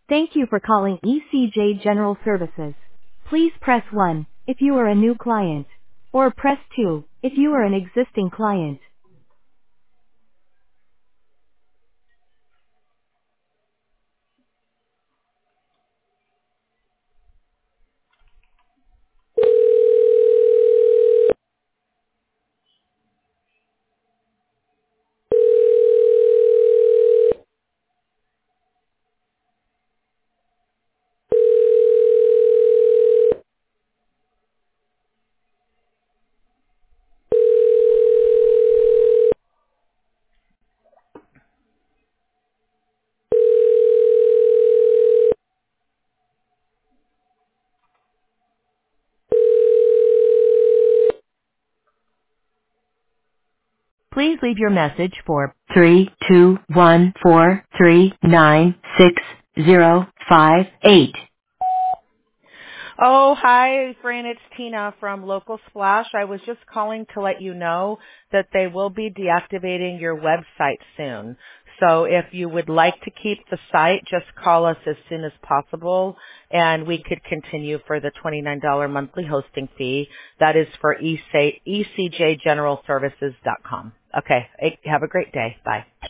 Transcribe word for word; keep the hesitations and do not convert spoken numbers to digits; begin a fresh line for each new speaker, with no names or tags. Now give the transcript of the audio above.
Thank you for calling E C J General Services. Please press one if you are a new client, or press two if you are an existing client. Please leave your message for three two one four three nine six zero five eight.
Oh, hi, Fran. It's Tina from Local Splash. I was just calling to let you know that they will be deactivating your website soon. So if you would like to keep the site, just call us as soon as possible, and we could continue for the twenty-nine dollars monthly hosting fee. That is for E C J General Services dot com. Okay. Have a great day. Bye.